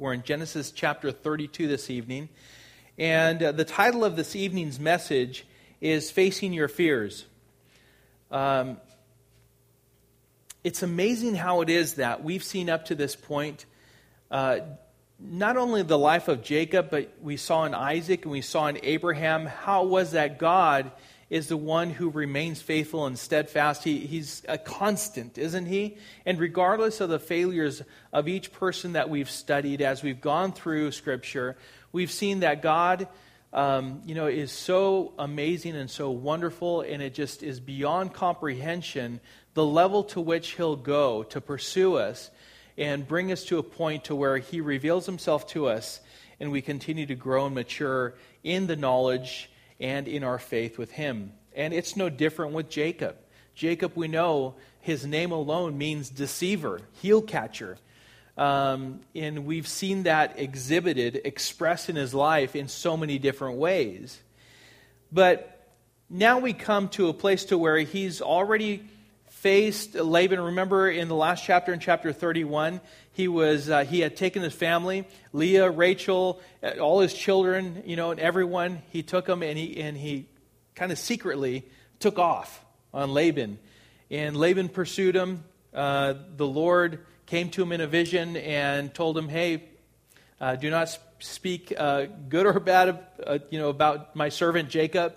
We're in Genesis chapter 32 this evening. And the title of this evening's message is Facing Your Fears. It's amazing how it is that we've seen up to this point, not only the life of Jacob, but we saw in Isaac and we saw in Abraham, how it was that God is the one who remains faithful and steadfast. He's a constant, isn't he? And regardless of the failures of each person that we've studied as we've gone through Scripture, we've seen that God is so amazing and so wonderful, and it just is beyond comprehension, the level to which He'll go to pursue us and bring us to a point to where He reveals Himself to us, and we continue to grow and mature in the knowledge and in our faith with Him. And it's no different with Jacob. Jacob, we know, his name alone means deceiver, heel catcher. And we've seen that exhibited, expressed in his life in so many different ways. But now we come to a place to where he's already faced Laban. Remember in the last chapter, in chapter 31, he had taken his family, Leah, Rachel, all his children, and everyone. He took them and he kind of secretly took off on Laban. And Laban pursued him. The Lord came to him in a vision and told him, "Hey, do not speak good or bad, about my servant Jacob."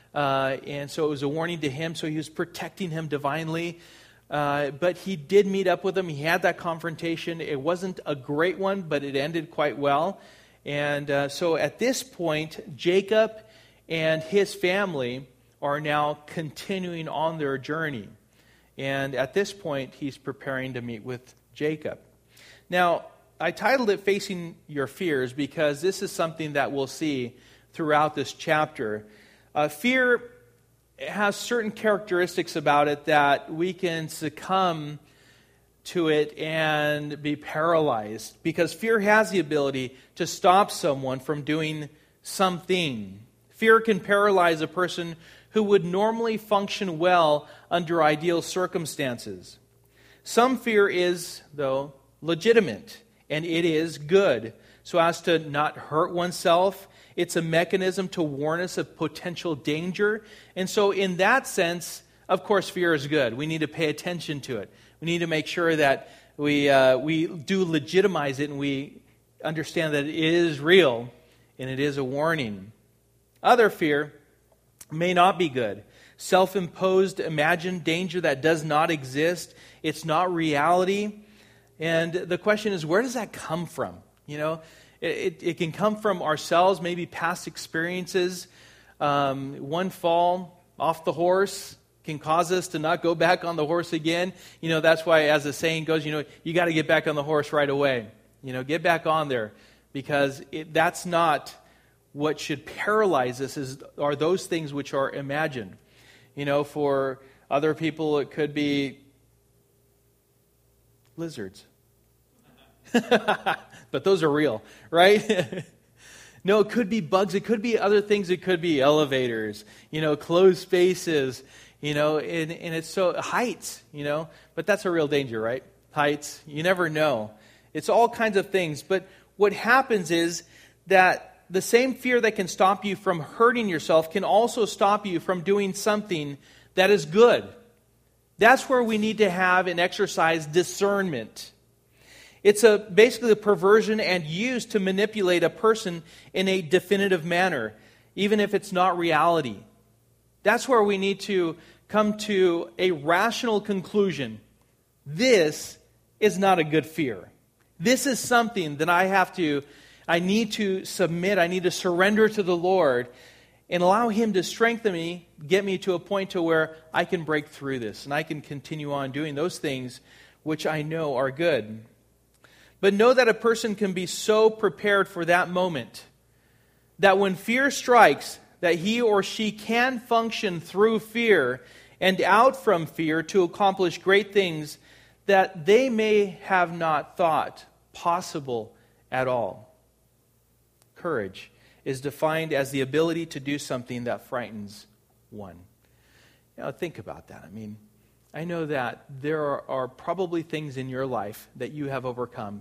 And so it was a warning to him. So he was protecting him divinely. But he did meet up with him. He had that confrontation. It wasn't a great one, but it ended quite well. And so at this point, Jacob and his family are now continuing on their journey. And at this point, he's preparing to meet with Jacob. Now, I titled it Facing Your Fears because this is something that we'll see throughout this chapter. Fear has certain characteristics about it that we can succumb to it and be paralyzed, because fear has the ability to stop someone from doing something. Fear can paralyze a person who would normally function well under ideal circumstances. Some fear is, though, legitimate, and it is good, so as to not hurt oneself. It's a mechanism to warn us of potential danger. And so in that sense, of course, fear is good. We need to pay attention to it. We need to make sure that we do legitimize it and we understand that it is real and it is a warning. Other fear may not be good. Self-imposed, imagined danger that does not exist. It's not reality. And the question is, where does that come from? It can come from ourselves, maybe past experiences. One fall off the horse can cause us to not go back on the horse again. That's why, as the saying goes, you got to get back on the horse right away. Get back on there, because that's not what should paralyze us, are those things which are imagined. For other people, it could be lizards. But those are real, right? No, it could be bugs. It could be other things. It could be elevators, closed spaces, and it's so heights, but that's a real danger, right? Heights, you never know. It's all kinds of things. But what happens is that the same fear that can stop you from hurting yourself can also stop you from doing something that is good. That's where we need to have and exercise discernment. It's basically a perversion and used to manipulate a person in a definitive manner, even if it's not reality. That's where we need to come to a rational conclusion. This is not a good fear. This is something that I need to submit, I need to surrender to the Lord and allow Him to strengthen me, get me to a point to where I can break through this and I can continue on doing those things which I know are good. But know that a person can be so prepared for that moment that when fear strikes, that he or she can function through fear and out from fear to accomplish great things that they may have not thought possible at all. Courage is defined as the ability to do something that frightens one. Think about that. I know that there are probably things in your life that you have overcome,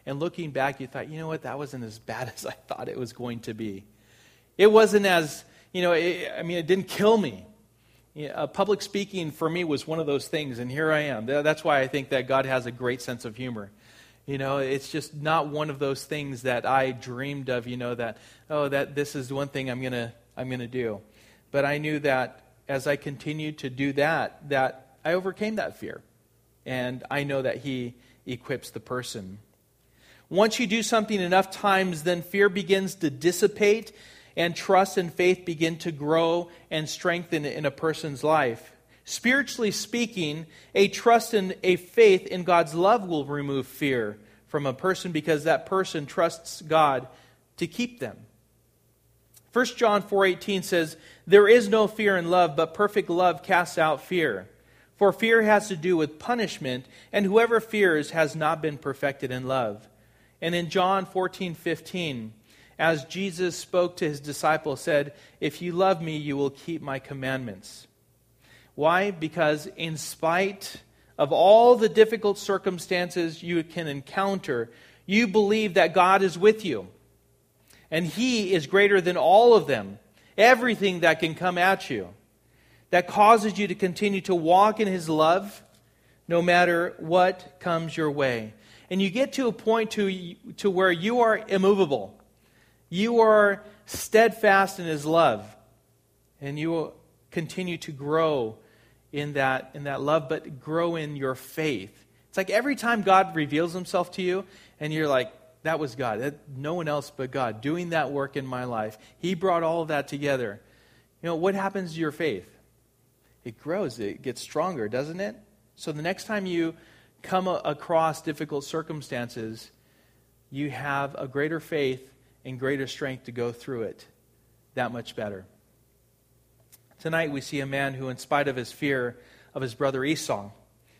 And looking back, you thought, you know what, that wasn't as bad as I thought it was going to be. It wasn't as, it didn't kill me. Public speaking for me was one of those things, and here I am. That's why I think that God has a great sense of humor. It's just not one of those things that I dreamed of, that this is one thing I'm gonna do. But I knew that as I continued to do that I overcame that fear. And I know that He equips the person. Once you do something enough times, then fear begins to dissipate, and trust and faith begin to grow and strengthen in a person's life. Spiritually speaking, a trust and a faith in God's love will remove fear from a person because that person trusts God to keep them. 1 John 4:18 says, "There is no fear in love, but perfect love casts out fear. For fear has to do with punishment, and whoever fears has not been perfected in love." And in John 14:15, as Jesus spoke to His disciples, said, "If you love me, you will keep my commandments." Why? Because in spite of all the difficult circumstances you can encounter, you believe that God is with you. And He is greater than all of them. Everything that can come at you. That causes you to continue to walk in His love no matter what comes your way. And you get to a point to where you are immovable. You are steadfast in His love. And you will continue to grow in that love, but grow in your faith. It's like every time God reveals Himself to you, and you're like, that was God. No one else but God doing that work in my life. He brought all of that together. What happens to your faith? It grows. It gets stronger, doesn't it? So the next time you come across difficult circumstances, you have a greater faith and greater strength to go through it that much better. Tonight we see a man who, in spite of his fear of his brother Esau,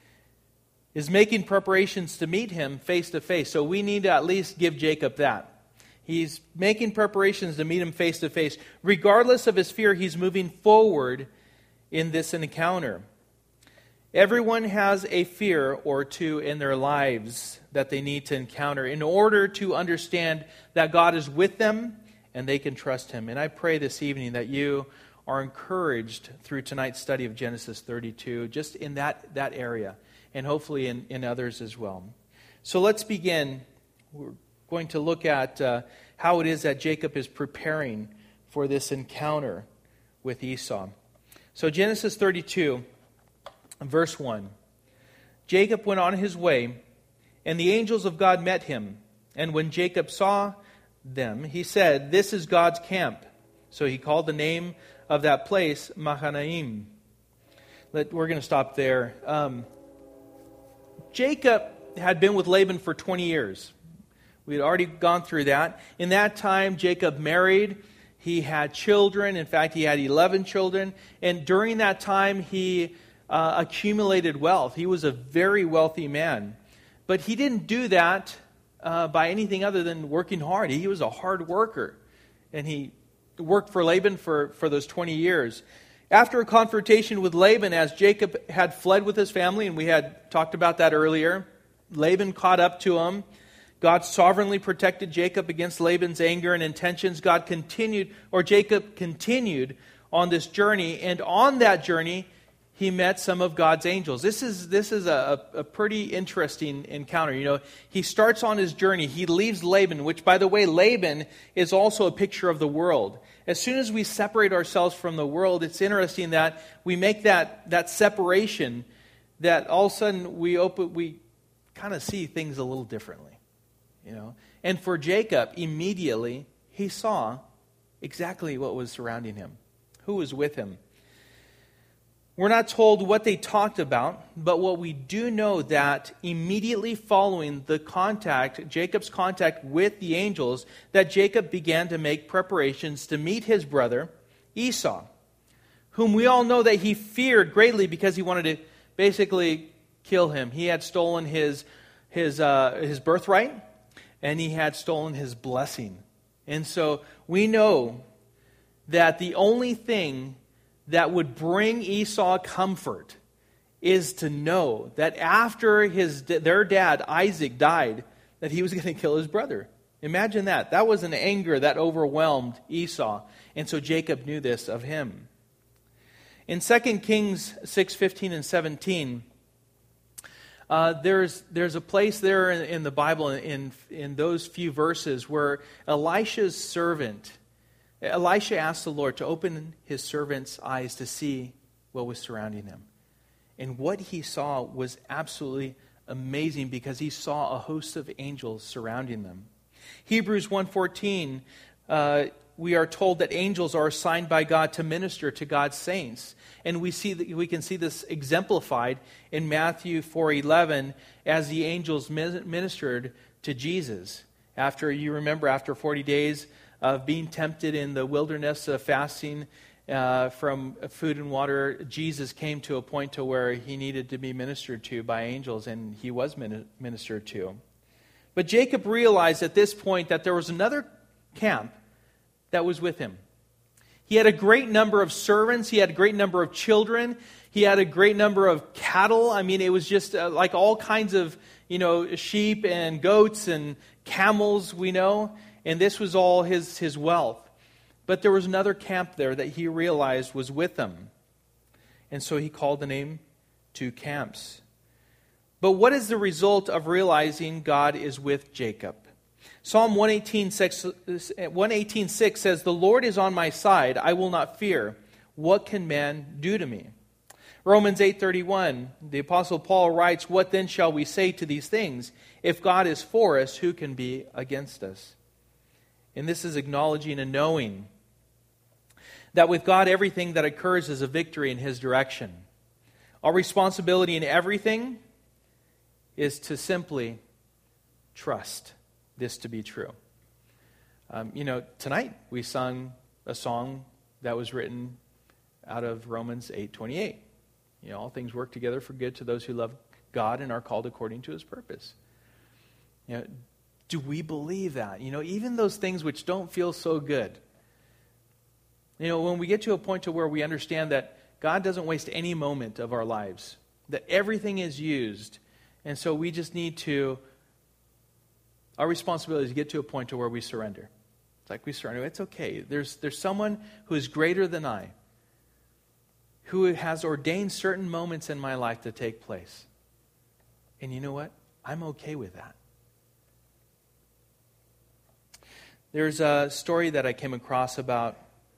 is making preparations to meet him face to face. So we need to at least give Jacob that. He's making preparations to meet him face to face. Regardless of his fear, he's moving forward in this encounter. Everyone has a fear or two in their lives that they need to encounter in order to understand that God is with them and they can trust Him. And I pray this evening that you are encouraged through tonight's study of Genesis 32, just in that area, and hopefully in others as well. So let's begin. We're going to look at how it is that Jacob is preparing for this encounter with Esau. So Genesis 32, verse 1. Jacob went on his way, and the angels of God met him. And when Jacob saw them, he said, "This is God's camp." So he called the name of that place Mahanaim. We're going to stop there. Jacob had been with Laban for 20 years. We had already gone through that. In that time, Jacob married. He had children. In fact, he had 11 children. And during that time, he accumulated wealth. He was a very wealthy man. But he didn't do that by anything other than working hard. He was a hard worker. And he worked for Laban for those 20 years. After a confrontation with Laban, as Jacob had fled with his family, and we had talked about that earlier, Laban caught up to him. God sovereignly protected Jacob against Laban's anger and intentions. Jacob continued on this journey, and on that journey, he met some of God's angels. This is a pretty interesting encounter. He starts on his journey. He leaves Laban, which, by the way, Laban is also a picture of the world. As soon as we separate ourselves from the world, it's interesting that we make that separation, that all of a sudden we kind of see things a little differently. And for Jacob, immediately, he saw exactly what was surrounding him, who was with him. We're not told what they talked about, but what we do know that immediately following Jacob's contact with the angels, that Jacob began to make preparations to meet his brother Esau, whom we all know that he feared greatly because he wanted to basically kill him. He had stolen his birthright, and he had stolen his blessing. And so we know that the only thing that would bring Esau comfort is to know that after their dad, Isaac, died, that he was going to kill his brother. Imagine that. That was an anger that overwhelmed Esau. And so Jacob knew this of him. In 2 Kings 6:15 and 17, there's a place there in the Bible, in those few verses, where Elisha asked the Lord to open his servant's eyes to see what was surrounding him. And what he saw was absolutely amazing, because he saw a host of angels surrounding them. Hebrews 1:14, we are told that angels are assigned by God to minister to God's saints. And we can see this exemplified in Matthew 4:11 as the angels ministered to Jesus. After 40 days of being tempted in the wilderness, fasting from food and water, Jesus came to a point to where he needed to be ministered to by angels, and he was ministered to. But Jacob realized at this point that there was another camp that was with him. He had a great number of servants. He had a great number of children. He had a great number of cattle. I mean, it was just like all kinds of, sheep and goats and camels, we know. And this was all his wealth. But there was another camp there that he realized was with him. And so he called the name two camps. But what is the result of realizing God is with Jacob? Psalm 118:6 says, "The Lord is on my side, I will not fear. What can man do to me?" Romans 8:31, the Apostle Paul writes, "What then shall we say to these things? If God is for us, who can be against us?" And this is acknowledging and knowing that with God, everything that occurs is a victory in His direction. Our responsibility in everything is to simply trust this to be true. Tonight we sung a song that was written out of Romans 8:28. All things work together for good to those who love God and are called according to His purpose. Do we believe that? Even those things which don't feel so good. When we get to a point to where we understand that God doesn't waste any moment of our lives, that everything is used, and so we just need to, our responsibility is to get to a point to where we surrender. It's like we surrender. It's okay. There's someone who is greater than I, who has ordained certain moments in my life to take place. And you know what? I'm okay with that. There's a story that I came across about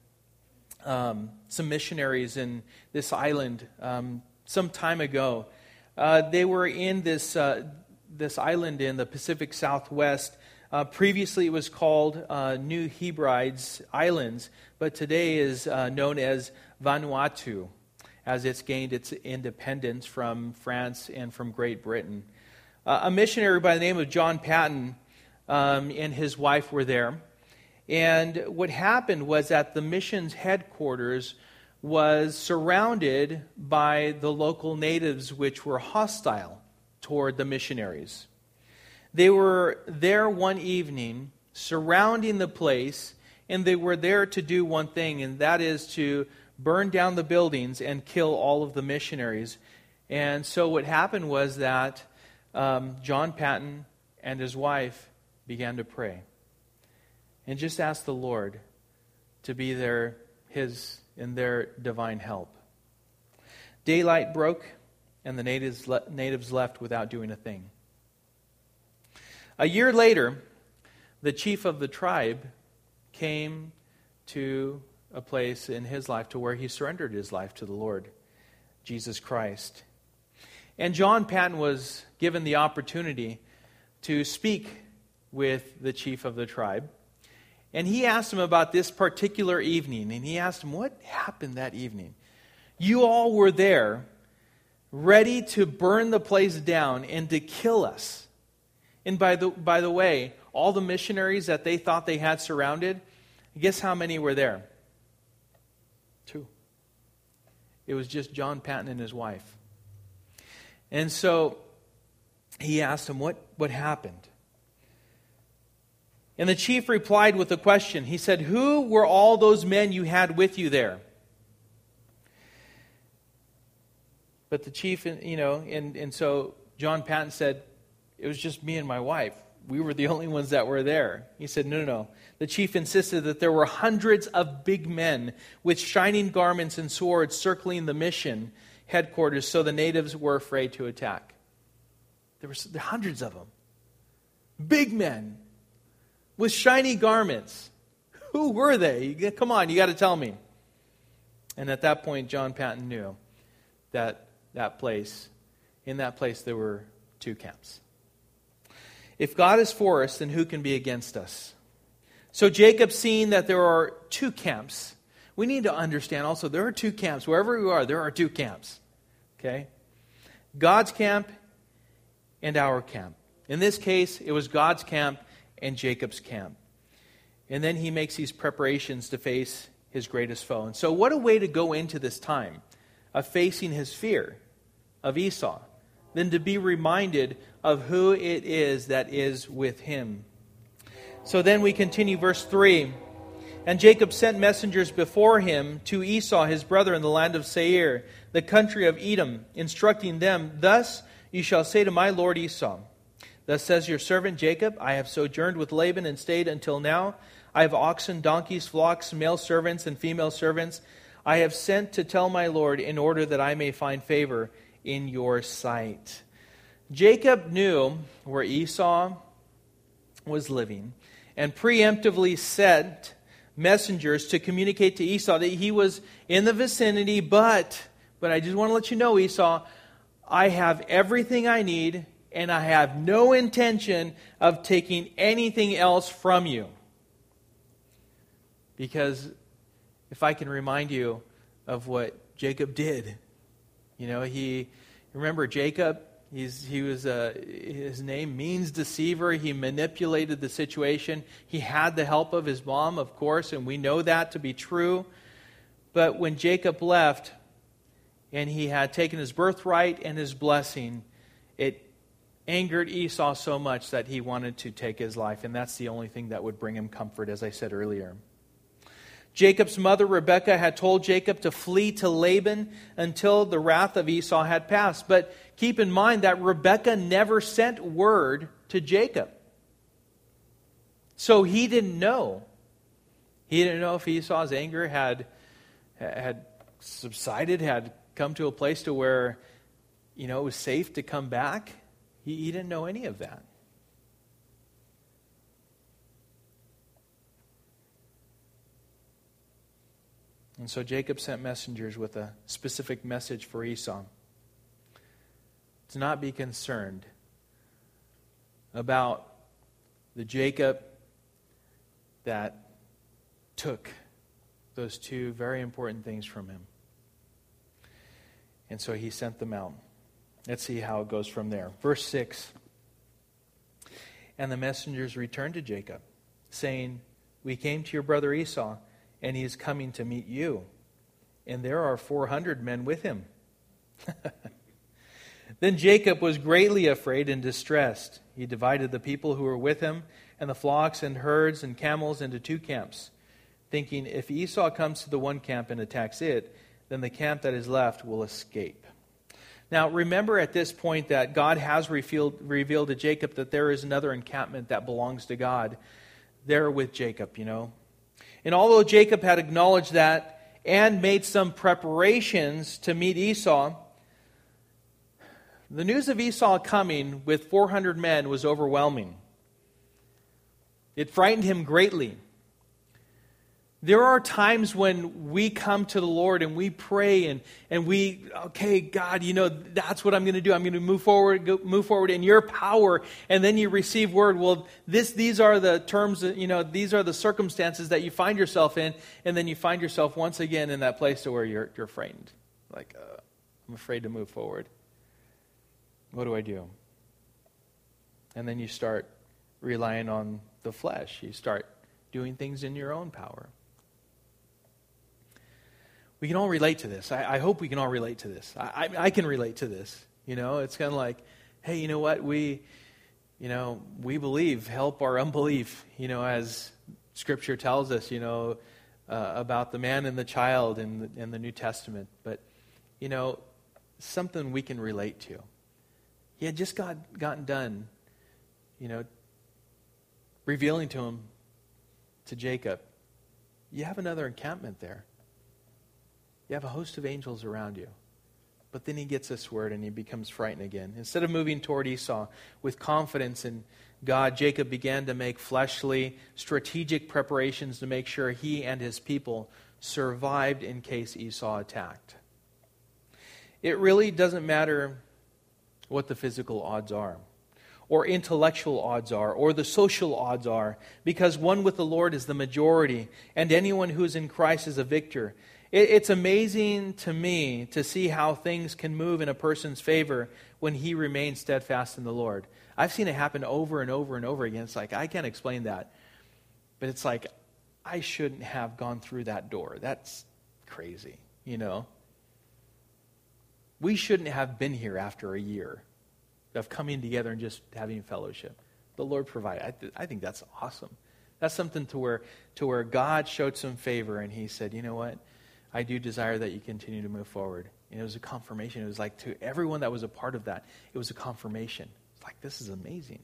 some missionaries in this island some time ago. They were in this island in the Pacific Southwest. Previously it was called New Hebrides Islands, but today is known as Vanuatu, as it's gained its independence from France and from Great Britain. A missionary by the name of John Patton and his wife were there. And what happened was that the mission's headquarters was surrounded by the local natives, which were hostile toward the missionaries. They were there one evening, surrounding the place, and they were there to do one thing, and that is to burn down the buildings and kill all of the missionaries. And so what happened was that John Patton and his wife began to pray and just asked the Lord to be their divine help. Daylight broke, and the natives left without doing a thing. A year later, the chief of the tribe came to a place in his life to where he surrendered his life to the Lord Jesus Christ. And John Patton was given the opportunity to speak with the chief of the tribe. And he asked him about this particular evening. And he asked him, what happened that evening? You all were there, ready to burn the place down and to kill us. And by the way, all the missionaries that they thought they had surrounded, guess how many were there? 2. It was just John Patton and his wife. And so he asked him, what happened? And the chief replied with a question. He said, who were all those men you had with you there? But the chief, and so John Patton said, it was just me and my wife. we were the only ones that were there. He said, no. The chief insisted that there were hundreds of big men with shining garments and swords circling the mission headquarters, so the natives were afraid to attack. There were hundreds of them. Big men with shiny garments. Who were they? Come on, you got to tell me. And at that point, John Paton knew that in that place there were two camps. If God is for us, then who can be against us? So Jacob, seeing that there are two camps, we need to understand also there are two camps. Wherever we are, there are two camps. Okay? God's camp and our camp. In this case, it was God's camp and Jacob's camp. And then he makes these preparations to face his greatest foe. And so what a way to go into this time of facing his fear of Esau than to be reminded of who it is that is with him. So then we continue verse 3. And Jacob sent messengers before him to Esau his brother in the land of Seir, the country of Edom, instructing them, Thus you shall say to my lord Esau, Thus says your servant Jacob, I have sojourned with Laban and stayed until now. I have oxen, donkeys, flocks, male servants, and female servants. I have sent to tell my Lord in order that I may find favor in your sight. Jacob knew where Esau was living and preemptively sent messengers to communicate to Esau that he was in the vicinity, but I just want to let you know, Esau, I have everything I need and I have no intention of taking anything else from you. Because if I can remind you of what Jacob did, remember Jacob, his name means deceiver. He manipulated the situation. He had the help of his mom, of course, and we know that to be true. But when Jacob left and he had taken his birthright and his blessing, it angered Esau so much that he wanted to take his life, and that's the only thing that would bring him comfort, as I said earlier. Jacob's mother, Rebekah, had told Jacob to flee to Laban until the wrath of Esau had passed. But keep in mind that Rebekah never sent word to Jacob. So he didn't know. He didn't know if Esau's anger had subsided, had come to a place to where, it was safe to come back. He didn't know any of that. And so Jacob sent messengers with a specific message for Esau. To not be concerned about the Jacob that took those two very important things from him. And so he sent them out. Let's see how it goes from there. Verse 6. And the messengers returned to Jacob, saying, We came to your brother Esau, and he is coming to meet you. And there are 400 men with him. Then Jacob was greatly afraid and distressed. He divided the people who were with him and the flocks and herds and camels into two camps, thinking, if Esau comes to the one camp and attacks it, then the camp that is left will escape. Now remember at this point that God has revealed to Jacob that there is another encampment that belongs to God there with Jacob, And although Jacob had acknowledged that and made some preparations to meet Esau, the news of Esau coming with 400 men was overwhelming. It frightened him greatly. There are times when we come to the Lord and we pray and we, okay, God, that's what I'm going to do. I'm going to move forward in your power. And then you receive word, well, these are the terms, these are the circumstances that you find yourself in. And then you find yourself once again in that place to where you're frightened. Like, I'm afraid to move forward. What do I do? And then you start relying on the flesh. You start doing things in your own power. We can all relate to this. I hope we can all relate to this. I can relate to this. It's kind of like, hey, you know what? We believe, help our unbelief, as Scripture tells us, about the man and the child in the New Testament. But, something we can relate to. He had just gotten done, revealing to Jacob, you have another encampment there. You have a host of angels around you. But then he gets this word and he becomes frightened again. Instead of moving toward Esau with confidence in God, Jacob began to make fleshly, strategic preparations to make sure he and his people survived in case Esau attacked. It really doesn't matter what the physical odds are, or intellectual odds are, or the social odds are, because one with the Lord is the majority, and anyone who is in Christ is a victor. It's amazing to me to see how things can move in a person's favor when he remains steadfast in the Lord. I've seen it happen over and over and over again. It's like, I can't explain that. But it's like, I shouldn't have gone through that door. That's crazy, you know. We shouldn't have been here after a year of coming together and just having fellowship. The Lord provided. I think that's awesome. That's something to where God showed some favor and he said, you know what? I do desire that you continue to move forward. And it was a confirmation. It was like to everyone that was a part of that, it was a confirmation. It's like, this is amazing.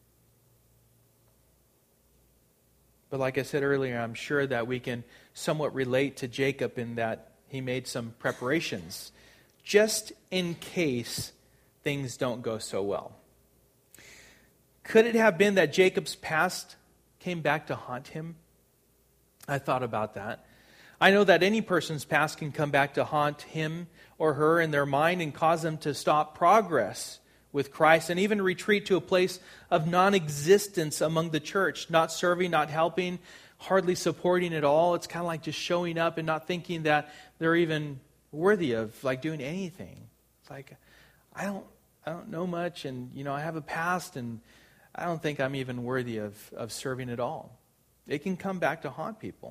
But like I said earlier, I'm sure that we can somewhat relate to Jacob in that he made some preparations just in case things don't go so well. Could it have been that Jacob's past came back to haunt him? I thought about that. I know that any person's past can come back to haunt him or her in their mind and cause them to stop progress with Christ and even retreat to a place of non-existence among the church, not serving, not helping, hardly supporting at all. It's kind of like just showing up and not thinking that they're even worthy of like doing anything. It's like, I don't know much, and I have a past, and I don't think I'm even worthy of serving at all. It can come back to haunt people.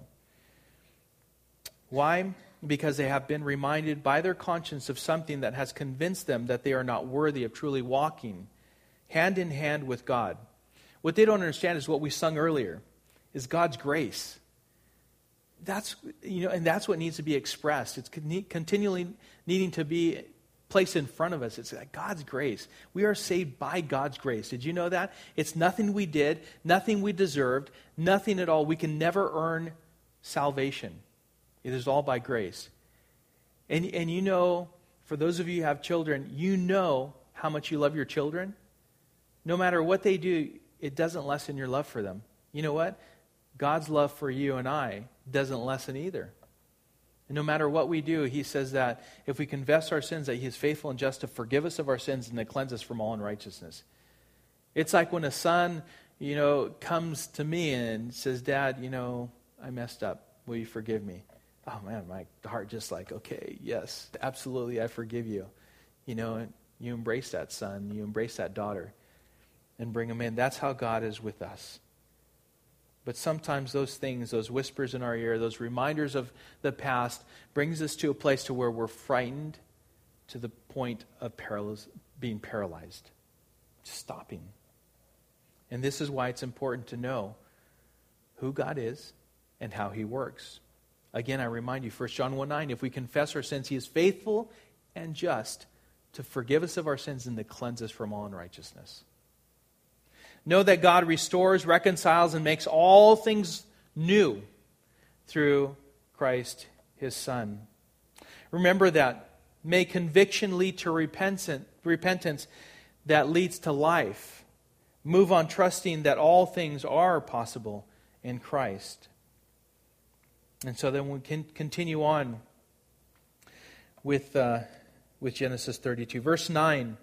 Why? Because they have been reminded by their conscience of something that has convinced them that they are not worthy of truly walking hand in hand with God. What they don't understand is what we sung earlier, is God's grace. That's what needs to be expressed. It's continually needing to be placed in front of us. It's like God's grace. We are saved by God's grace. Did you know that? It's nothing we did, nothing we deserved, nothing at all. We can never earn salvation. It is all by grace. And for those of you who have children, you know how much you love your children. No matter what they do, it doesn't lessen your love for them. You know what? God's love for you and I doesn't lessen either. And no matter what we do, he says that if we confess our sins, that he is faithful and just to forgive us of our sins and to cleanse us from all unrighteousness. It's like when a son, comes to me and says, Dad, I messed up. Will you forgive me? Oh man, my heart just like, okay, yes, absolutely, I forgive you. And you embrace that son, you embrace that daughter, and bring them in. That's how God is with us. But sometimes those things, those whispers in our ear, those reminders of the past, brings us to a place to where we're frightened to the point of being paralyzed, stopping. And this is why it's important to know who God is and how he works. Again, I remind you, 1 John 1:9, if we confess our sins, he is faithful and just to forgive us of our sins and to cleanse us from all unrighteousness. Know that God restores, reconciles, and makes all things new through Christ, his Son. Remember that. May conviction lead to repentance that leads to life. Move on trusting that all things are possible in Christ. And so then we can continue on with Genesis 32. Verse 9.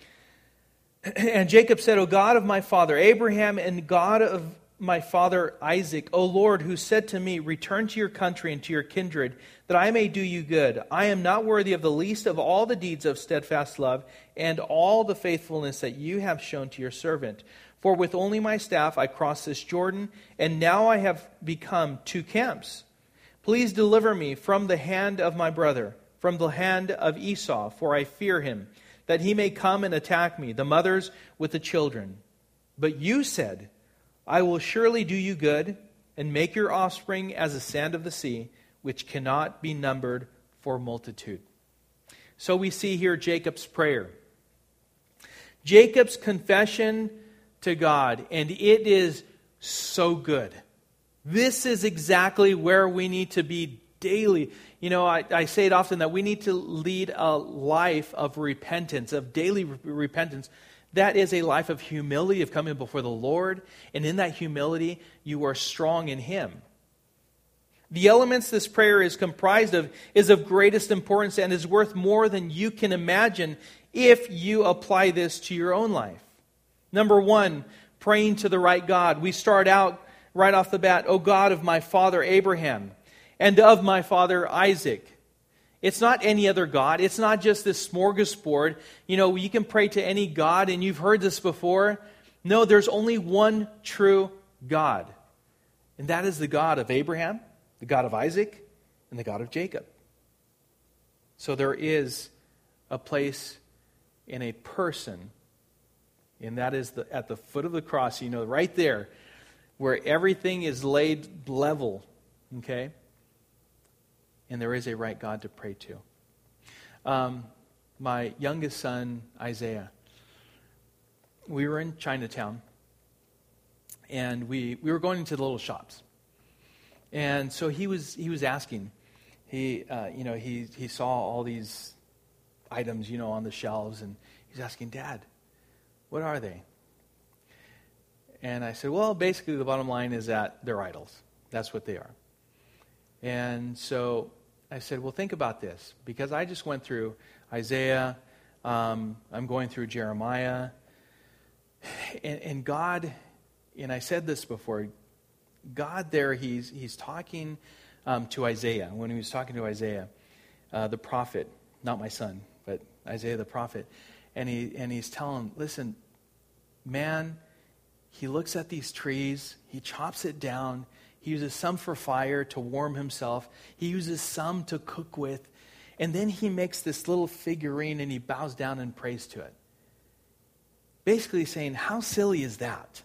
And Jacob said, O God of my father Abraham and God of my father Isaac, O Lord, who said to me, return to your country and to your kindred, that I may do you good. I am not worthy of the least of all the deeds of steadfast love and all the faithfulness that you have shown to your servant. For with only my staff I crossed this Jordan, and now I have become two camps. Please deliver me from the hand of my brother, from the hand of Esau, for I fear him, that he may come and attack me, the mothers with the children. But you said, I will surely do you good, and make your offspring as the sand of the sea, which cannot be numbered for multitude. So we see here Jacob's prayer. Jacob's confession to God, and it is so good. This is exactly where we need to be daily. I say it often that we need to lead a life of repentance, of daily repentance. That is a life of humility, of coming before the Lord. And in that humility, you are strong in Him. The elements this prayer is comprised of is of greatest importance and is worth more than you can imagine if you apply this to your own life. Number one, praying to the right God. We start out right off the bat, O God of my father Abraham and of my father Isaac. It's not any other God. It's not just this smorgasbord. You can pray to any God, and you've heard this before. No, there's only one true God. And that is the God of Abraham, the God of Isaac, and the God of Jacob. So there is a place in a person, and that is at the foot of the cross, right there, where everything is laid level, okay? And there is a right God to pray to. My youngest son, Isaiah, we were in Chinatown, and we were going into the little shops. And so he was asking. He saw all these items, on the shelves, and he's asking, Dad, what are they? And I said, well, basically the bottom line is that they're idols. That's what they are. And so I said, well, think about this. Because I just went through Isaiah. I'm going through Jeremiah. And God, and I said this before, God there, he's talking to Isaiah. When he was talking to Isaiah, the prophet, not my son, but Isaiah the prophet. And he's telling him, listen, man, he looks at these trees, he chops it down, he uses some for fire to warm himself, he uses some to cook with, and then he makes this little figurine and he bows down and prays to it. Basically saying, how silly is that?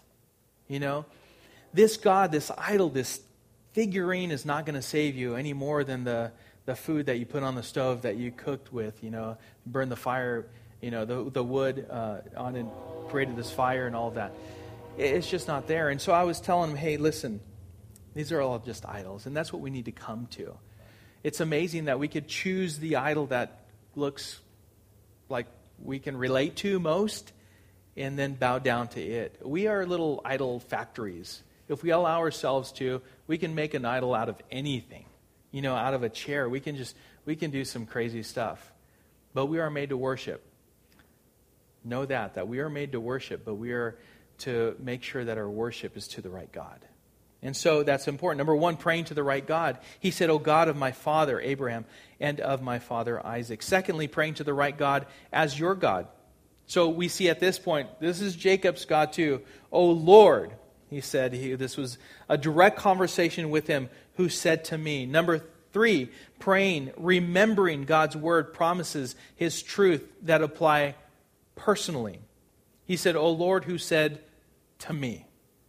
This God, this idol, this figurine is not going to save you any more than the food that you put on the stove that you cooked with, burn the fire, the wood on and created this fire and all of that. It's just not there. And so I was telling him, hey, listen, these are all just idols. And that's what we need to come to. It's amazing that we could choose the idol that looks like we can relate to most and then bow down to it. We are little idol factories. If we allow ourselves to, we can make an idol out of anything. Out of a chair. We can do some crazy stuff. But we are made to worship. Know that we are made to worship, but we are to make sure that our worship is to the right God. And so that's important. Number one, praying to the right God. He said, O God of my father Abraham and of my father Isaac. Secondly, praying to the right God as your God. So we see at this point, this is Jacob's God too. O Lord, he said, this was a direct conversation with him, who said to me. Number three, praying, remembering God's word, promises, His truth that apply personally. He said, O Lord, who said to me.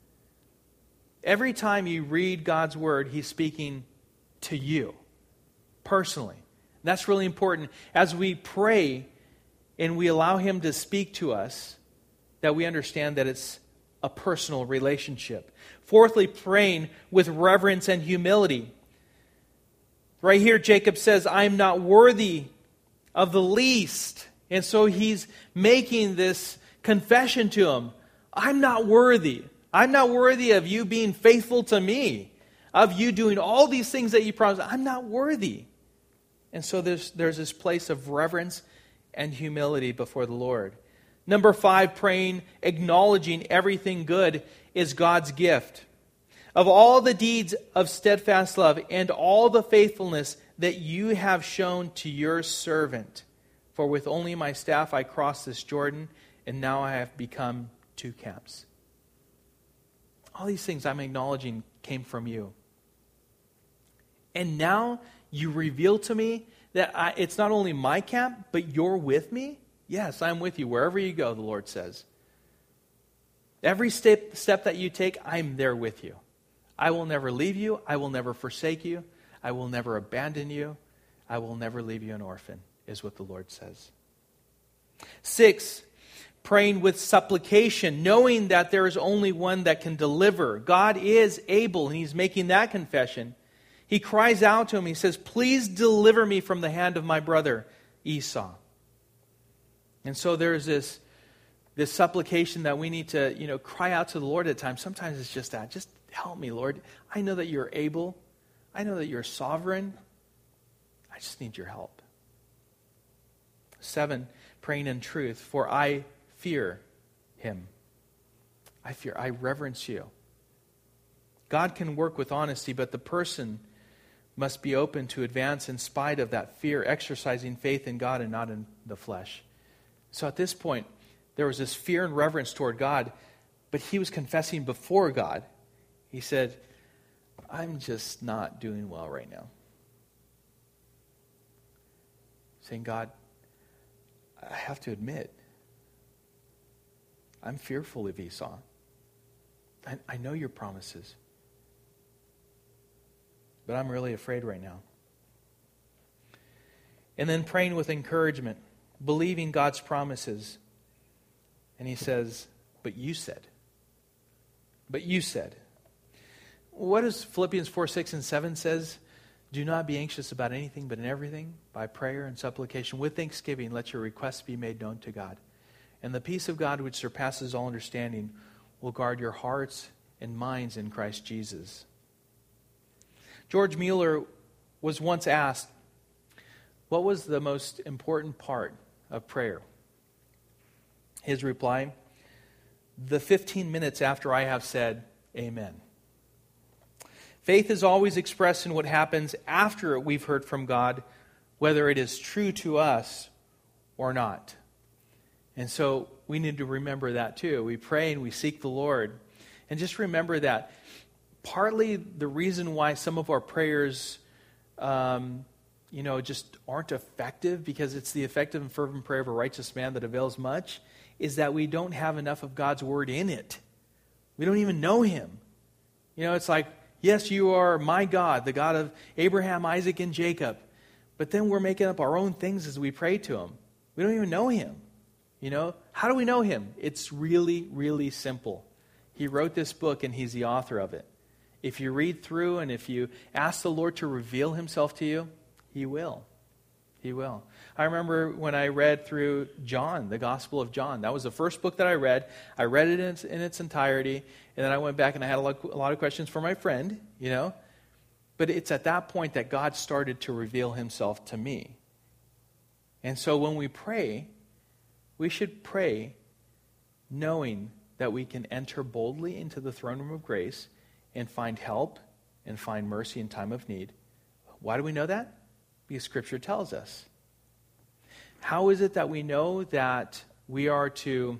Every time you read God's word, He's speaking to you personally. That's really important. As we pray and we allow Him to speak to us, that we understand that it's a personal relationship. Fourthly, praying with reverence and humility. Right here, Jacob says, I'm not worthy of the least. And so he's making this confession to him. I'm not worthy. I'm not worthy of you being faithful to me, of you doing all these things that you promised. I'm not worthy. And so there's this place of reverence and humility before the Lord. Number 5, praying, acknowledging everything good is God's gift. Of all the deeds of steadfast love and all the faithfulness that you have shown to your servant. For with only my staff I crossed this Jordan, and now I have become 2 camps. All these things I'm acknowledging came from you. And now you reveal to me that it's not only my camp, but you're with me? Yes, I'm with you wherever you go, the Lord says. Every step that you take, I'm there with you. I will never leave you. I will never forsake you. I will never abandon you. I will never leave you an orphan, is what the Lord says. 6, praying with supplication, knowing that there is only one that can deliver. God is able, and he's making that confession. He cries out to him. He says, please deliver me from the hand of my brother Esau. And so there's this supplication that we need to, cry out to the Lord at times. Sometimes it's just that. Just help me, Lord. I know that you're able. I know that you're sovereign. I just need your help. 7, praying in truth. For I fear him. I reverence you. God can work with honesty, but the person must be open to advance in spite of that fear, exercising faith in God and not in the flesh. So at this point, there was this fear and reverence toward God, but he was confessing before God. He said, I'm just not doing well right now. Saying, God, I have to admit, I'm fearful of Esau. I know your promises, but I'm really afraid right now. And then praying with encouragement, believing God's promises. And he says, but you said. But you said. What does Philippians 4, 6, and 7 says? Do not be anxious about anything, but in everything, by prayer and supplication, with thanksgiving, let your requests be made known to God. And the peace of God, which surpasses all understanding, will guard your hearts and minds in Christ Jesus. George Mueller was once asked, what was the most important part of prayer? His reply, the 15 minutes after I have said, Amen. Faith is always expressed in what happens after we've heard from God, whether it is true to us or not. And so we need to remember that too. We pray and we seek the Lord. And just remember that partly the reason why some of our prayers just aren't effective, because it's the effective and fervent prayer of a righteous man that avails much, is that we don't have enough of God's word in it. We don't even know him. It's like, yes, you are my God, the God of Abraham, Isaac, and Jacob. But then we're making up our own things as we pray to him. We don't even know him. How do we know him? It's really, really simple. He wrote this book and he's the author of it. If you read through and if you ask the Lord to reveal himself to you, he will. He will. I remember when I read through John, the Gospel of John. That was the first book that I read. I read it in its entirety, and then I went back and I had a lot of questions for my friend, But it's at that point that God started to reveal himself to me. And so when we pray, we should pray knowing that we can enter boldly into the throne room of grace and find help and find mercy in time of need. Why do we know that? Because Scripture tells us. How is it that we know that we are to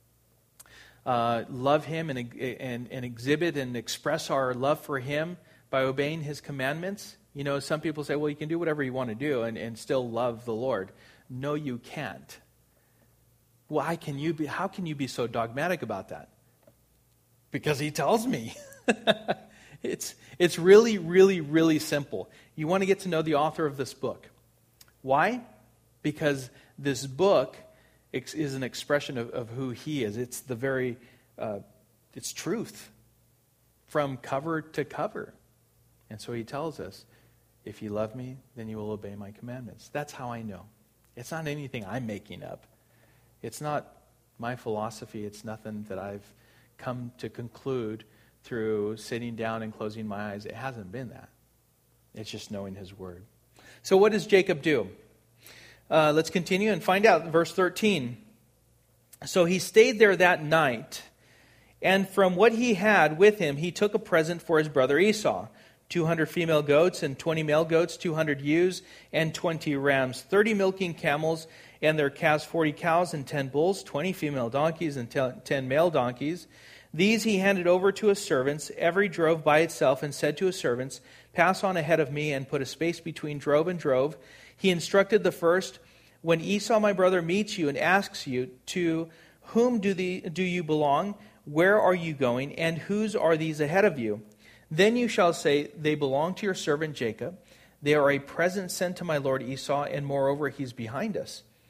love him and exhibit and express our love for him by obeying his commandments? Some people say, well, you can do whatever you want to do and still love the Lord. No, you can't. Well, how can you be so dogmatic about that? Because he tells me. It's really, really, really simple. You want to get to know the author of this book. Why? Because this book is an expression of who he is. It's it's truth from cover to cover. And so he tells us, if you love me, then you will obey my commandments. That's how I know. It's not anything I'm making up. It's not my philosophy. It's nothing that I've come to conclude through sitting down and closing my eyes. It hasn't been that. It's just knowing his word. So what does Jacob do? Let's continue and find out. Verse 13. So he stayed there that night, and from what he had with him, he took a present for his brother Esau. 200 female goats and 20 male goats, 200 ewes and 20 rams, 30 milking camels and their calves, 40 cows and 10 bulls, 20 female donkeys and 10 male donkeys. These he handed over to his servants. Every drove by itself, and said to his servants, pass on ahead of me and put a space between drove and drove. He instructed the first, when Esau my brother meets you and asks you, to whom do you belong? Where are you going? And whose are these ahead of you? Then you shall say, they belong to your servant Jacob. They are a present sent to my lord Esau, and moreover, he's behind us.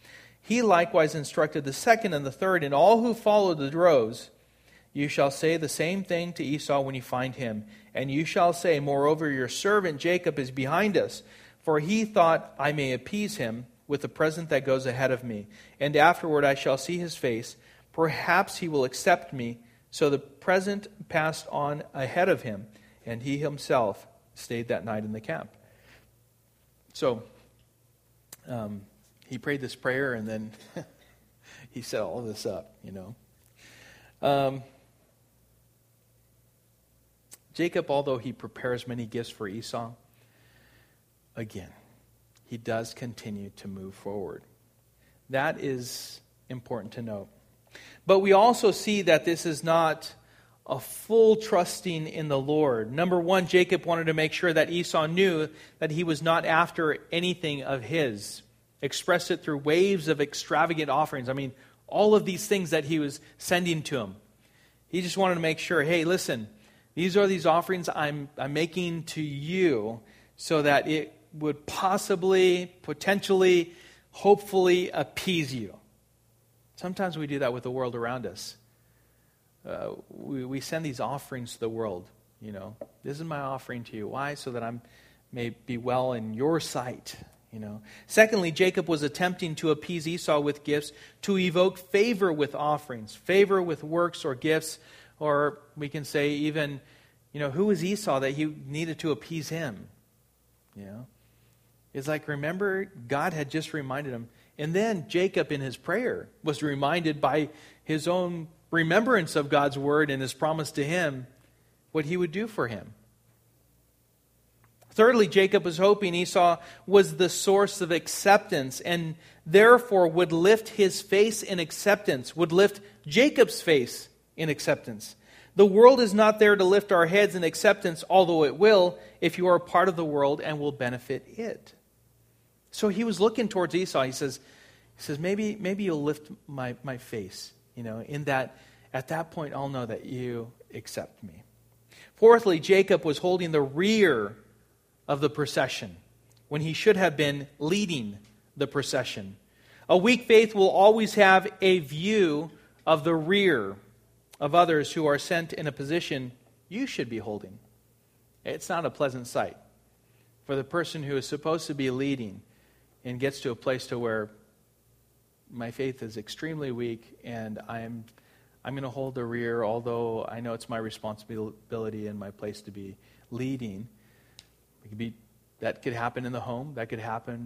He likewise instructed the second and the third, and all who followed the droves. You shall say the same thing to Esau when you find him. And you shall say, moreover, your servant Jacob is behind us, for he thought I may appease him with the present that goes ahead of me. And afterward I shall see his face. Perhaps he will accept me. So the present passed on ahead of him, and he himself stayed that night in the camp. So, he prayed this prayer, and then he set all of this up, Jacob, although he prepares many gifts for Esau, again, he does continue to move forward. That is important to note. But we also see that this is not a full trusting in the Lord. Number one, Jacob wanted to make sure that Esau knew that he was not after anything of his. Expressed it through waves of extravagant offerings. I mean, all of these things that he was sending to him. He just wanted to make sure, hey, listen, these are these offerings I'm making to you so that it would possibly, potentially, hopefully appease you. Sometimes we do that with the world around us. We send these offerings to the world. This is my offering to you. Why? So that I may be well in your sight. Secondly, Jacob was attempting to appease Esau with gifts to evoke favor with offerings, favor with works or gifts, or we can say even, who was Esau that he needed to appease him? It's like, remember, God had just reminded him. And then Jacob in his prayer was reminded by his own remembrance of God's word and his promise to him what he would do for him. Thirdly, Jacob was hoping Esau was the source of acceptance and therefore would lift his face in acceptance, would lift Jacob's face in acceptance. The world is not there to lift our heads in acceptance, although it will if you are a part of the world and will benefit it. So he was looking towards Esau. He says, maybe you'll lift my face, in that at that point I'll know that you accept me. Fourthly, Jacob was holding the rear of the procession when he should have been leading the procession. A weak faith will always have a view of the rear of others who are sent in a position you should be holding. It's not a pleasant sight for the person who is supposed to be leading and gets to a place to where my faith is extremely weak and I'm going to hold the rear, although I know it's my responsibility and my place to be leading. That could happen in the home. That could happen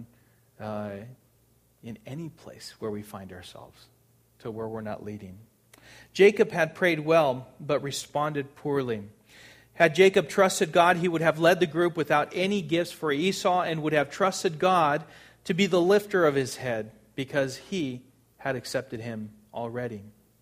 in any place where we find ourselves, to where we're not leading. Jacob had prayed well, but responded poorly. Had Jacob trusted God, he would have led the group without any gifts for Esau and would have trusted God to be the lifter of his head because he had accepted him already.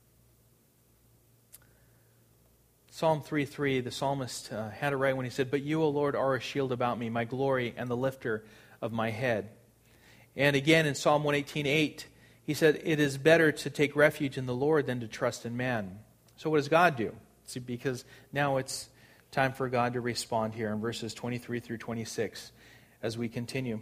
Psalm 3:3, the psalmist had it right when he said, "But you, O Lord, are a shield about me, my glory and the lifter of my head." And again in Psalm 118:8, he said, "It is better to take refuge in the Lord than to trust in man." So what does God do? See, because now it's time for God to respond here in verses 23 through 26 as we continue.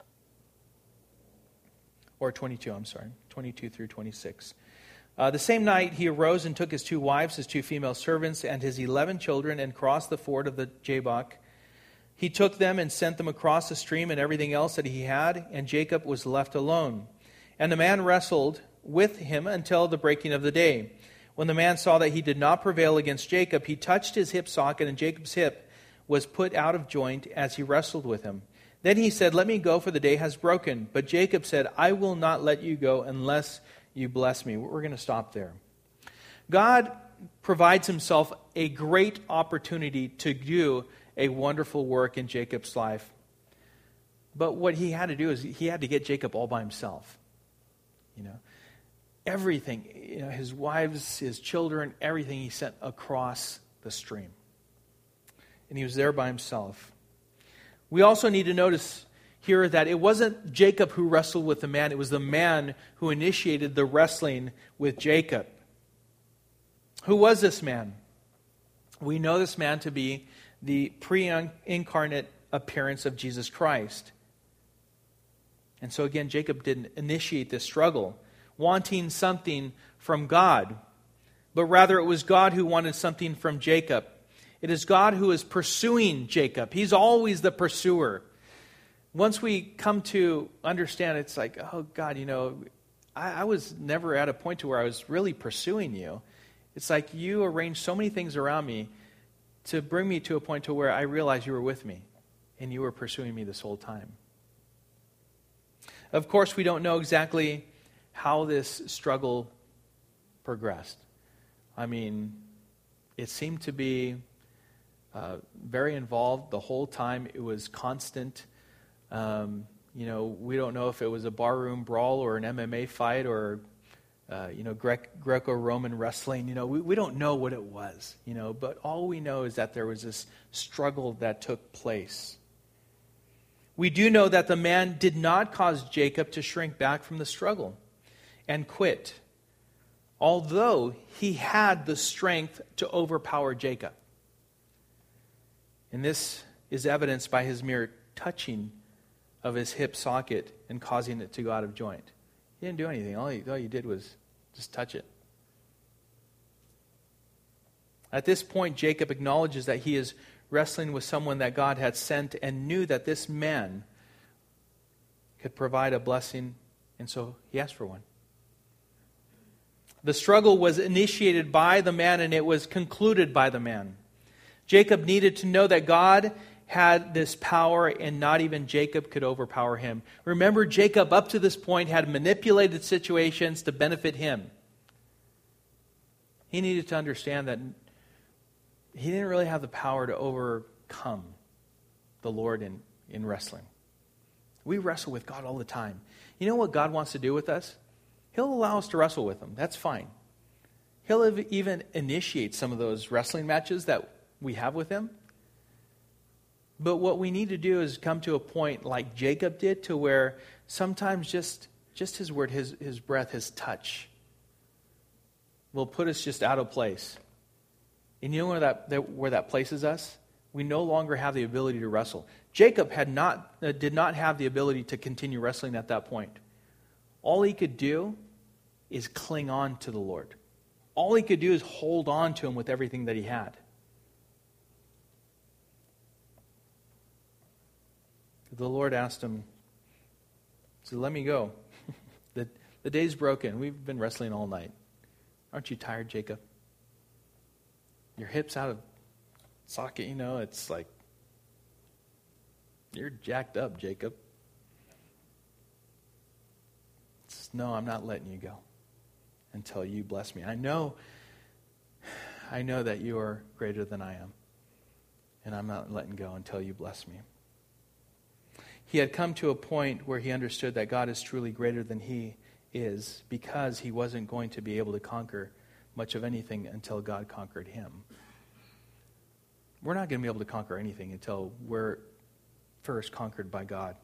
Or 22 through 26. The same night he arose and took his 2 wives, his 2 female servants, and his 11 children, and crossed the ford of the Jabbok. He took them and sent them across the stream and everything else that he had, and Jacob was left alone. And the man wrestled with him until the breaking of the day. When the man saw that he did not prevail against Jacob, he touched his hip socket, and Jacob's hip was put out of joint as he wrestled with him. Then he said, "Let me go, for the day has broken." But Jacob said, "I will not let you go unless you bless me." We're going to stop there. God provides himself a great opportunity to do a wonderful work in Jacob's life. But what he had to do is he had to get Jacob all by himself. Everything, his wives, his children, everything he sent across the stream. And he was there by himself. We also need to notice here that it wasn't Jacob who wrestled with the man. It was the man who initiated the wrestling with Jacob. Who was this man? We know this man to be the pre-incarnate appearance of Jesus Christ. And so again, Jacob didn't initiate this struggle, wanting something from God, but rather it was God who wanted something from Jacob. It is God who is pursuing Jacob. He's always the pursuer. Once we come to understand, it's like, oh God, I was never at a point to where I was really pursuing you. It's like you arranged so many things around me to bring me to a point to where I realized you were with me and you were pursuing me this whole time. Of course, we don't know exactly how this struggle progressed. I mean, it seemed to be very involved the whole time. It was constant. We don't know if it was a barroom brawl or an MMA fight or, Greco-Roman wrestling. We don't know what it was, but all we know is that there was this struggle that took place. We do know that the man did not cause Jacob to shrink back from the struggle and quit, although he had the strength to overpower Jacob. And this is evidenced by his mere touching of his hip socket and causing it to go out of joint. He didn't do anything. All you did was just touch it. At this point, Jacob acknowledges that he is wrestling with someone that God had sent and knew that this man could provide a blessing, and so he asked for one. The struggle was initiated by the man and it was concluded by the man. Jacob needed to know that God had this power and not even Jacob could overpower him. Remember, Jacob up to this point had manipulated situations to benefit him. He needed to understand that he didn't really have the power to overcome the Lord in wrestling. We wrestle with God all the time. You know what God wants to do with us? He'll allow us to wrestle with Him. That's fine. He'll even initiate some of those wrestling matches that we have with Him. But what we need to do is come to a point like Jacob did, to where sometimes just His word, His breath, His touch will put us just out of place. And you know where that places us? We no longer have the ability to wrestle. Jacob did not have the ability to continue wrestling at that point. All he could do is cling on to the Lord. All he could do is hold on to Him with everything that he had. The Lord asked him, said, "Let me go. The day's broken. We've been wrestling all night. Aren't you tired, Jacob? Your hip's out of socket, it's like, you're jacked up, Jacob." He says, "No, I'm not letting you go until you bless me. I know that you are greater than I am, and I'm not letting go until you bless me." He had come to a point where he understood that God is truly greater than he is, because he wasn't going to be able to conquer much of anything until God conquered him. We're not going to be able to conquer anything until we're first conquered by God.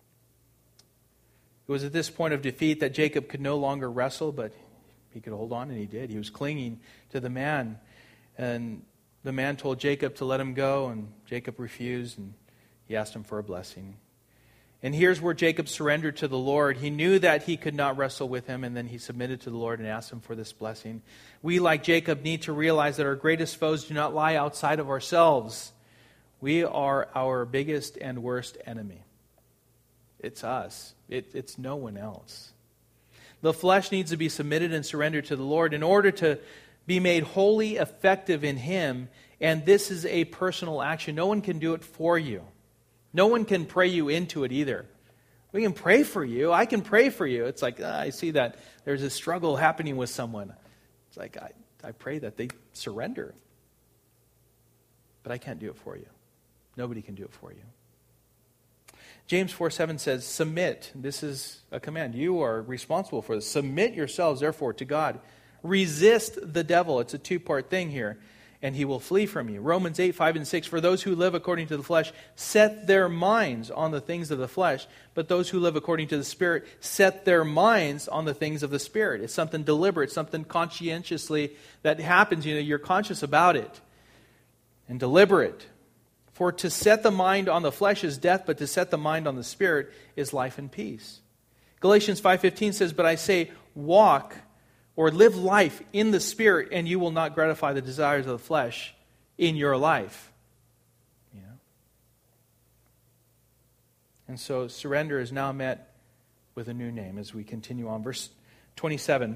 It was at this point of defeat that Jacob could no longer wrestle, but he could hold on, and he did. He was clinging to the man, and the man told Jacob to let him go, and Jacob refused, and he asked him for a blessing. And here's where Jacob surrendered to the Lord. He knew that he could not wrestle with him, and then he submitted to the Lord and asked Him for this blessing. We, like Jacob, need to realize that our greatest foes do not lie outside of ourselves. We are our biggest and worst enemy. It's us. It's no one else. The flesh needs to be submitted and surrendered to the Lord in order to be made wholly effective in Him, and this is a personal action. No one can do it for you. No one can pray you into it either. We can pray for you. I can pray for you. It's like, I see that there's a struggle happening with someone. It's like, I pray that they surrender. But I can't do it for you. Nobody can do it for you. James 4:7 says, submit. This is a command. You are responsible for this. Submit yourselves, therefore, to God. Resist the devil. It's a two-part thing here. And he will flee from you. Romans 8:5-6, for those who live according to the flesh set their minds on the things of the flesh, but those who live according to the Spirit set their minds on the things of the Spirit. It's something deliberate, something conscientiously that happens. You're conscious about it and deliberate. For to set the mind on the flesh is death, but to set the mind on the Spirit is life and peace. Galatians 5:15 says, "But I say, walk or live life in the Spirit, and you will not gratify the desires of the flesh in your life." You know? And so surrender is now met with a new name as we continue on. Verse 27.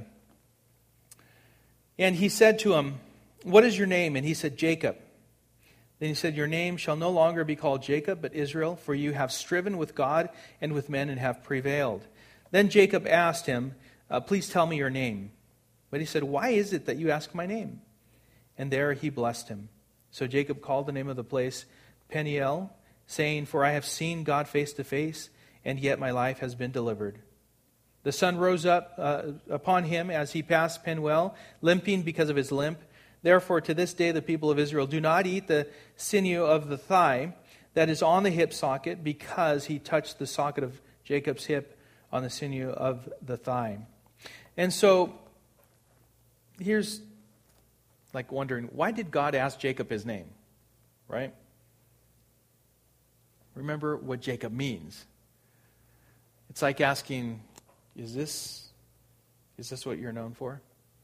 And he said to him, "What is your name?" And he said, "Jacob." Then he said, "Your name shall no longer be called Jacob, but Israel, for you have striven with God and with men and have prevailed." Then Jacob asked him, "Please tell me your name." But he said, "Why is it that you ask my name?" And there he blessed him. So Jacob called the name of the place Peniel, saying, "For I have seen God face to face, and yet my life has been delivered." The sun rose up upon him as he passed Penuel, limping because of his limp. Therefore, to this day, the people of Israel do not eat the sinew of the thigh that is on the hip socket, because he touched the socket of Jacob's hip on the sinew of the thigh. And so, here's like wondering, why did God ask Jacob his name? Right? Remember what Jacob means. It's like asking, is this what you're known for?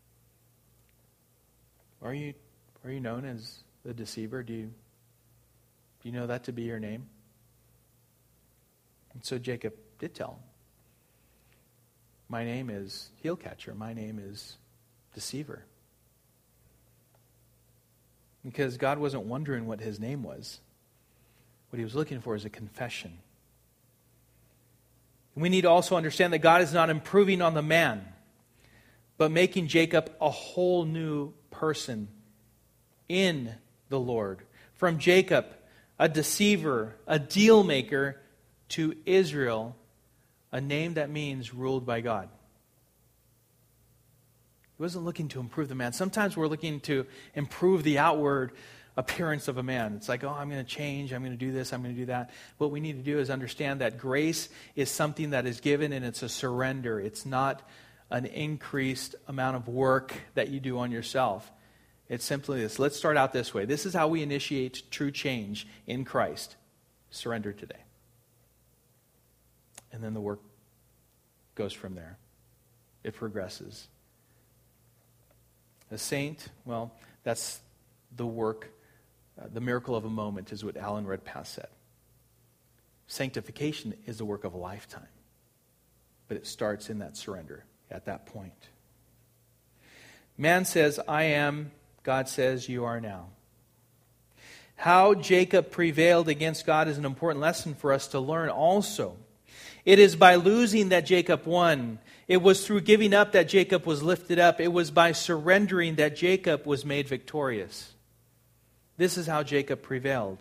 Are you known as the deceiver? Do you know that to be your name? And so Jacob did tell him, "My name is heel catcher. My name is deceiver." Because God wasn't wondering what his name was. What he was looking for is a confession. We need to also understand that God is not improving on the man, but making Jacob a whole new person in the Lord. From Jacob, a deceiver, a deal maker, to Israel, a name that means ruled by God. He wasn't looking to improve the man. Sometimes we're looking to improve the outward appearance of a man. It's like, I'm going to change, I'm going to do this, I'm going to do that. What we need to do is understand that grace is something that is given, and it's a surrender. It's not an increased amount of work that you do on yourself. It's simply this. Let's start out this way. This is how we initiate true change in Christ. Surrender today. And then the work goes from there. It progresses. A saint, well, that's the work, the miracle of a moment is what Alan Redpath said. Sanctification is the work of a lifetime. But it starts in that surrender at that point. Man says, "I am." God says, "You are now." How Jacob prevailed against God is an important lesson for us to learn also. It is by losing that Jacob won. It was through giving up that Jacob was lifted up. It was by surrendering that Jacob was made victorious. This is how Jacob prevailed.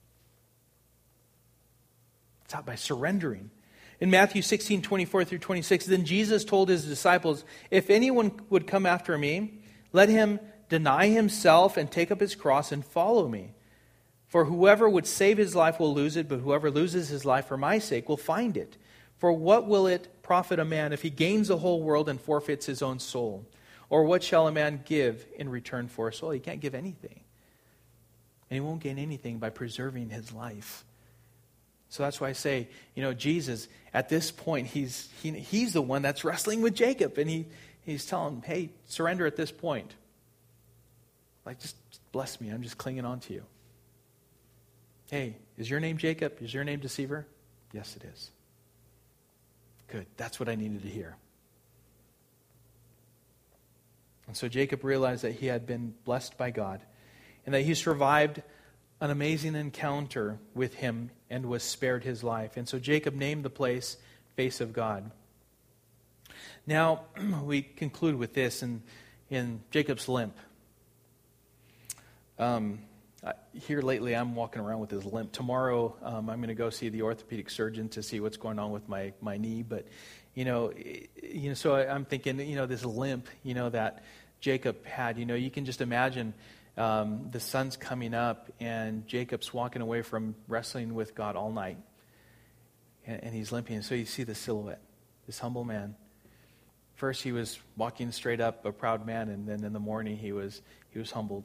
It's out by surrendering. In Matthew 16:24-26, then Jesus told his disciples, "If anyone would come after me, let him deny himself and take up his cross and follow me. For whoever would save his life will lose it, but whoever loses his life for my sake will find it. For what will it profit a man if he gains the whole world and forfeits his own soul? Or what shall a man give in return for a soul?" He can't give anything. And he won't gain anything by preserving his life. So that's why I say, Jesus, at this point, he's the one that's wrestling with Jacob. And he's telling him, hey, surrender at this point. Like, just bless me. I'm just clinging on to you. Hey, is your name Jacob? Is your name deceiver? Yes, it is. Good. That's what I needed to hear. And so Jacob realized that he had been blessed by God and that he survived an amazing encounter with him and was spared his life. And so Jacob named the place Face of God. Now, we conclude with this in Jacob's limp. Here lately, I'm walking around with this limp. Tomorrow, I'm going to go see the orthopedic surgeon to see what's going on with my knee. But, so I'm thinking, this limp, that Jacob had. You can just imagine the sun's coming up and Jacob's walking away from wrestling with God all night. And he's limping. And so you see the silhouette, this humble man. First, he was walking straight up, a proud man, and then in the morning, he was humbled.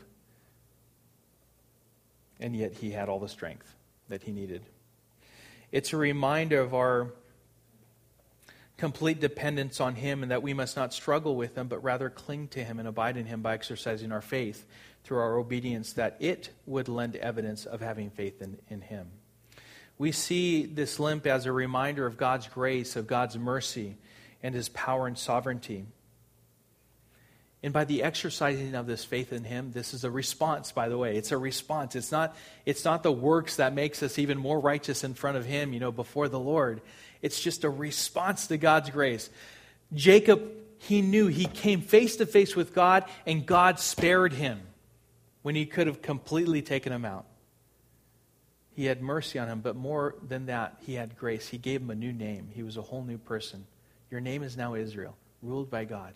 And yet he had all the strength that he needed. It's a reminder of our complete dependence on Him, and that we must not struggle with Him, but rather cling to Him and abide in Him by exercising our faith through our obedience, that it would lend evidence of having faith in Him. We see this limp as a reminder of God's grace, of God's mercy, and His power and sovereignty. And by the exercising of this faith in Him, this is a response, by the way. It's a response. It's not the works that makes us even more righteous in front of Him, before the Lord. It's just a response to God's grace. Jacob, he knew he came face to face with God, and God spared him when He could have completely taken him out. He had mercy on him, but more than that, He had grace. He gave him a new name. He was a whole new person. Your name is now Israel, ruled by God.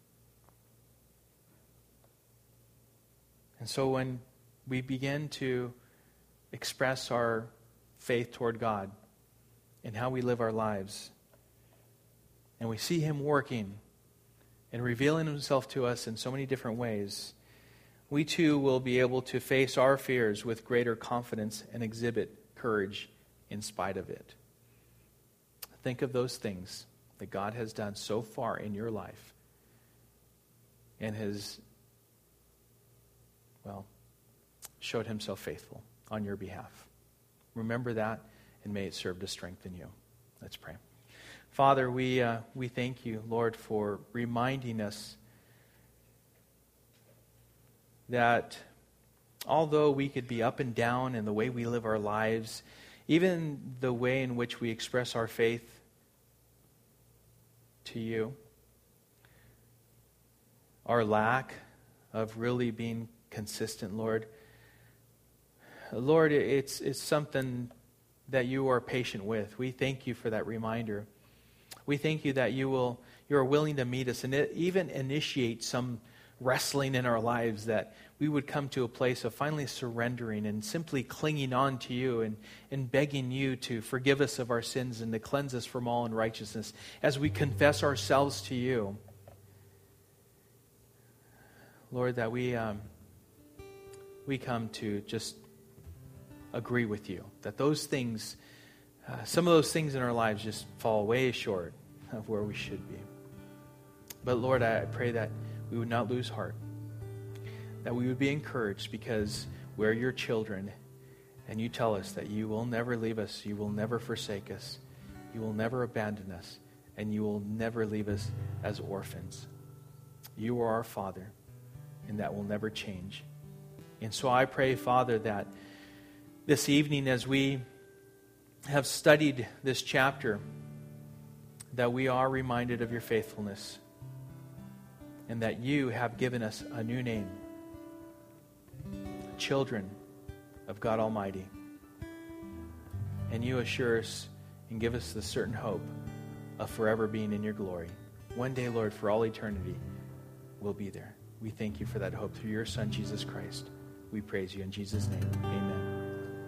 And so when we begin to express our faith toward God and how we live our lives, and we see Him working and revealing Himself to us in so many different ways, we too will be able to face our fears with greater confidence and exhibit courage in spite of it. Think of those things that God has done so far in your life and has, showed Himself faithful on your behalf. Remember that, and may it serve to strengthen you. Let's pray. Father, we thank You, Lord, for reminding us that although we could be up and down in the way we live our lives, even the way in which we express our faith to You, our lack of really being consistent, Lord, it's something that You are patient with. We thank You for that reminder. We thank You that You are willing to meet us and even initiate some wrestling in our lives, that we would come to a place of finally surrendering and simply clinging on to You and begging You to forgive us of our sins and to cleanse us from all unrighteousness as we confess ourselves to You. Lord, that we come to just agree with You, that those things, some of those things in our lives just fall way short of where we should be. But Lord, I pray that we would not lose heart, that we would be encouraged, because we're Your children, and You tell us that You will never leave us, You will never forsake us, You will never abandon us, and You will never leave us as orphans. You are our Father, and that will never change. And so I pray, Father, that this evening, as we have studied this chapter, that we are reminded of Your faithfulness, and that You have given us a new name, children of God Almighty. And You assure us and give us the certain hope of forever being in Your glory. One day, Lord, for all eternity, we'll be there. We thank You for that hope through Your Son, Jesus Christ. We praise You in Jesus' name. Amen.